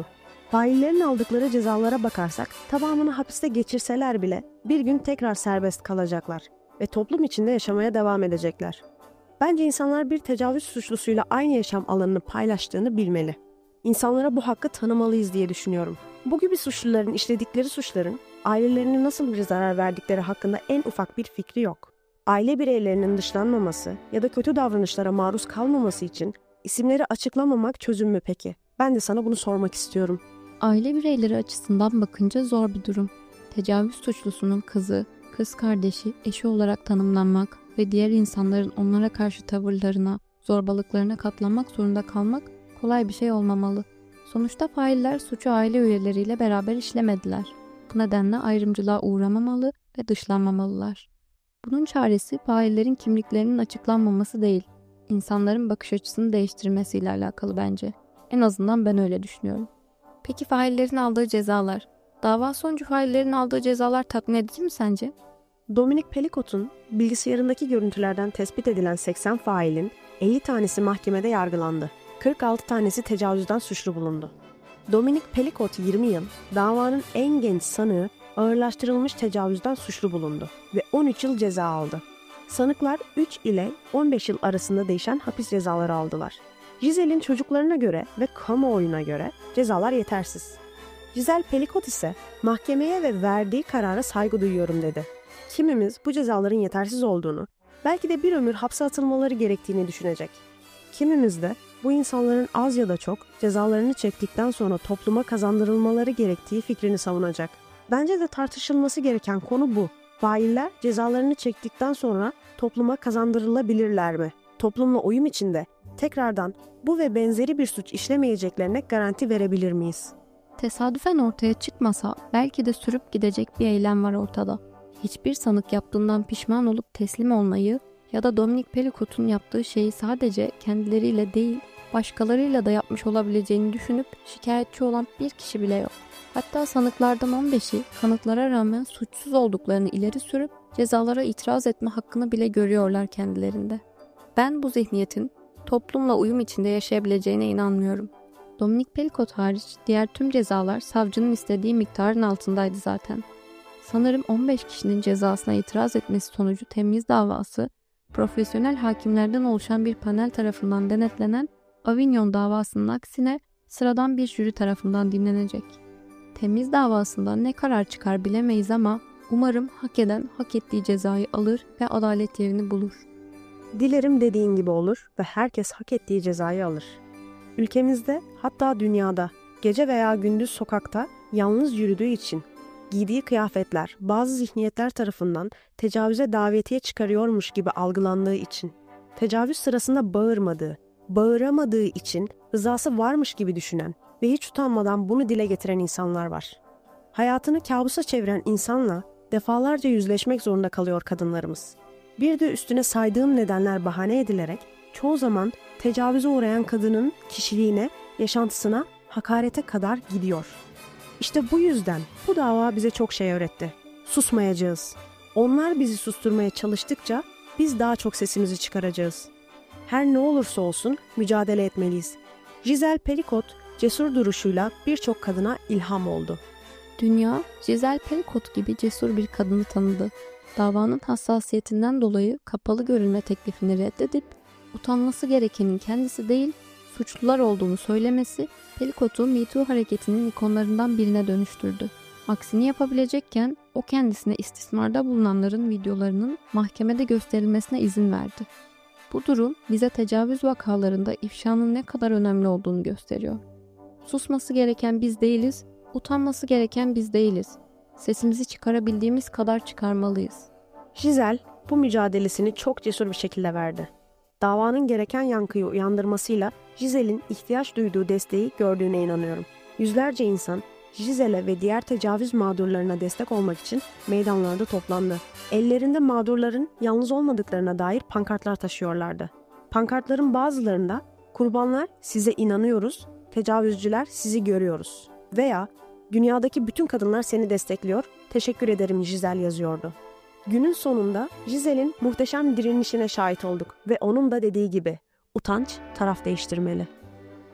Faillerin aldıkları cezalara bakarsak tamamını hapiste geçirseler bile bir gün tekrar serbest kalacaklar ve toplum içinde yaşamaya devam edecekler. Bence insanlar bir tecavüz suçlusuyla aynı yaşam alanını paylaştığını bilmeli. İnsanlara bu hakkı tanımalıyız diye düşünüyorum. Bu gibi suçluların işledikleri suçların ailelerine nasıl bir zarar verdikleri hakkında en ufak bir fikri yok. Aile bireylerinin dışlanmaması ya da kötü davranışlara maruz kalmaması için isimleri açıklamamak çözüm mü peki? Ben de sana bunu sormak istiyorum. Aile bireyleri açısından bakınca zor bir durum. Tecavüz suçlusunun kızı, kız kardeşi, eşi olarak tanımlanmak ve diğer insanların onlara karşı tavırlarına, zorbalıklarına katlanmak zorunda kalmak kolay bir şey olmamalı. Sonuçta failler suçu aile üyeleriyle beraber işlemediler. Bu nedenle ayrımcılığa uğramamalı ve dışlanmamalılar. Bunun çaresi faillerin kimliklerinin açıklanmaması değil, insanların bakış açısını değiştirmesiyle alakalı bence. En azından ben öyle düşünüyorum. Peki faillerin aldığı cezalar? Dava sonucu faillerin aldığı cezalar tatmin edici mi sence? Dominic Pellicot'un bilgisayarındaki görüntülerden tespit edilen seksen failin elli tanesi mahkemede yargılandı. kırk altı tanesi tecavüzden suçlu bulundu. Dominic Pellicot yirmi yıl, davanın en genç sanığı ağırlaştırılmış tecavüzden suçlu bulundu ve on üç yıl ceza aldı. Sanıklar üç ile on beş yıl arasında değişen hapis cezaları aldılar. Giselle'in çocuklarına göre ve kamuoyuna göre cezalar yetersiz. Giselle Pellicot ise mahkemeye ve verdiği karara saygı duyuyorum dedi. Kimimiz bu cezaların yetersiz olduğunu, belki de bir ömür hapse atılmaları gerektiğini düşünecek. Kimimiz de bu insanların az ya da çok cezalarını çektikten sonra topluma kazandırılmaları gerektiği fikrini savunacak. Bence de tartışılması gereken konu bu. Failler cezalarını çektikten sonra topluma kazandırılabilirler mi? Toplumla uyum içinde tekrardan bu ve benzeri bir suç işlemeyeceklerine garanti verebilir miyiz? Tesadüfen ortaya çıkmasa belki de sürüp gidecek bir eylem var ortada. Hiçbir sanık yaptığından pişman olup teslim olmayı ya da Dominic Pellicot'un yaptığı şeyi sadece kendileriyle değil, başkalarıyla da yapmış olabileceğini düşünüp şikayetçi olan bir kişi bile yok. Hatta sanıklardan on beşi kanıtlara rağmen suçsuz olduklarını ileri sürüp cezalara itiraz etme hakkını bile görüyorlar kendilerinde. Ben bu zihniyetin toplumla uyum içinde yaşayabileceğine inanmıyorum. Dominic Pellicot hariç diğer tüm cezalar savcının istediği miktarın altındaydı zaten. Sanırım on beş kişinin cezasına itiraz etmesi sonucu temyiz davası, profesyonel hakimlerden oluşan bir panel tarafından denetlenen Avignon davasının aksine sıradan bir jüri tarafından dinlenecek. Temyiz davasında ne karar çıkar bilemeyiz ama umarım hak eden hak ettiği cezayı alır ve adalet yerini bulur. Dilerim dediğin gibi olur ve herkes hak ettiği cezayı alır. Ülkemizde, hatta dünyada, gece veya gündüz sokakta yalnız yürüdüğü için giydiği kıyafetler bazı zihniyetler tarafından tecavüze davetiye çıkarıyormuş gibi algılandığı için, tecavüz sırasında bağırmadığı, bağıramadığı için rızası varmış gibi düşünen ve hiç utanmadan bunu dile getiren insanlar var. Hayatını kabusa çeviren insanla defalarca yüzleşmek zorunda kalıyor kadınlarımız. Bir de üstüne saydığım nedenler bahane edilerek çoğu zaman tecavüze uğrayan kadının kişiliğine, yaşantısına, hakarete kadar gidiyor. İşte bu yüzden bu dava bize çok şey öğretti. Susmayacağız. Onlar bizi susturmaya çalıştıkça biz daha çok sesimizi çıkaracağız. Her ne olursa olsun mücadele etmeliyiz. Giselle Pellicot cesur duruşuyla birçok kadına ilham oldu. Dünya, Giselle Pellicot gibi cesur bir kadını tanıdı. Davanın hassasiyetinden dolayı kapalı görülme teklifini reddedip utanması gerekenin kendisi değil, suçlular olduğunu söylemesi Pellicot'u Me Too hareketinin ikonlarından birine dönüştürdü. Aksini yapabilecekken o kendisine istismarda bulunanların videolarının mahkemede gösterilmesine izin verdi. Bu durum bize tecavüz vakalarında ifşanın ne kadar önemli olduğunu gösteriyor. Susması gereken biz değiliz, utanması gereken biz değiliz. Sesimizi çıkarabildiğimiz kadar çıkarmalıyız. Giselle bu mücadelesini çok cesur bir şekilde verdi. Davanın gereken yankıyı uyandırmasıyla Giselle'in ihtiyaç duyduğu desteği gördüğüne inanıyorum. Yüzlerce insan Giselle'e ve diğer tecavüz mağdurlarına destek olmak için meydanlarda toplandı. Ellerinde mağdurların yalnız olmadıklarına dair pankartlar taşıyorlardı. Pankartların bazılarında "Kurbanlar size inanıyoruz, tecavüzcüler sizi görüyoruz" veya "Dünyadaki bütün kadınlar seni destekliyor, teşekkür ederim Giselle" yazıyordu. Günün sonunda Giselle'in muhteşem direnişine şahit olduk ve onun da dediği gibi utanç taraf değiştirmeli.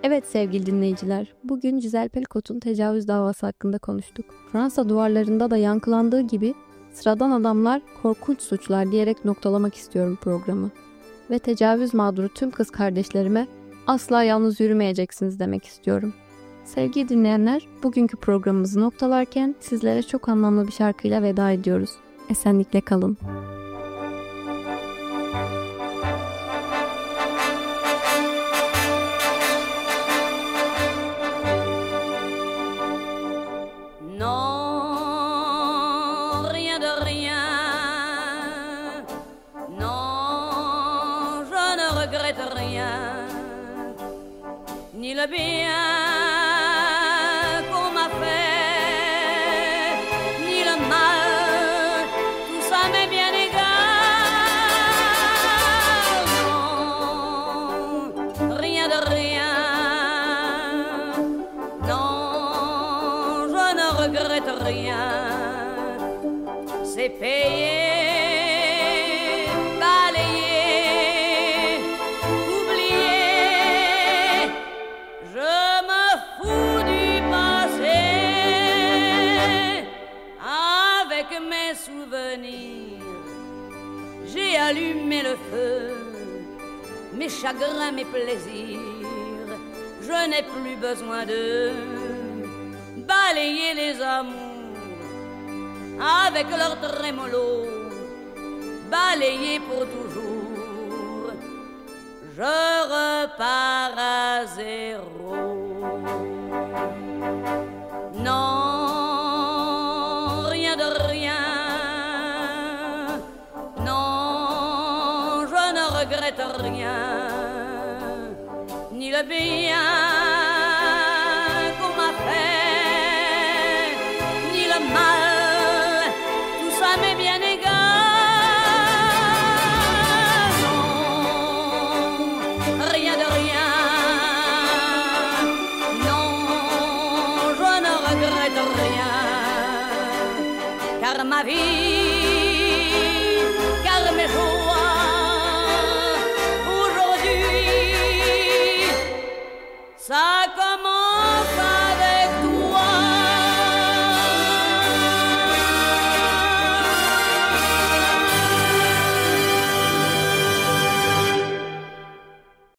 Evet sevgili dinleyiciler, bugün Giselle Pelicot'un tecavüz davası hakkında konuştuk. Fransa duvarlarında da yankılandığı gibi sıradan adamlar korkunç suçlar diyerek noktalamak istiyorum programı. Ve tecavüz mağduru tüm kız kardeşlerime asla yalnız yürümeyeceksiniz demek istiyorum. Sevgili dinleyenler, bugünkü programımızı noktalarken sizlere çok anlamlı bir şarkıyla veda ediyoruz. Esenlikle kalın. Non, rien de rien. Non, je ne regrette rien. Ni le bien qu'on m'a fait, ni le mal, tout ça m'est bien égal. Non, rien de rien. Non, je ne regrette rien. C'est payé, balayé, oublié. Je me fous du passé. Avec mes souvenirs, j'ai allumé le feu. Mes chagrins, mes plaisirs, je n'ai plus besoin de balayer les amours avec leur trémolo, balayer pour toujours. Je repars à zéro. Non, rien de rien. Non, je ne regrette rien. Ni le bien qu'on m'a fait, ni le mal, tout ça m'est bien égal. Non, rien de rien. Non, je ne regrette rien, car ma vie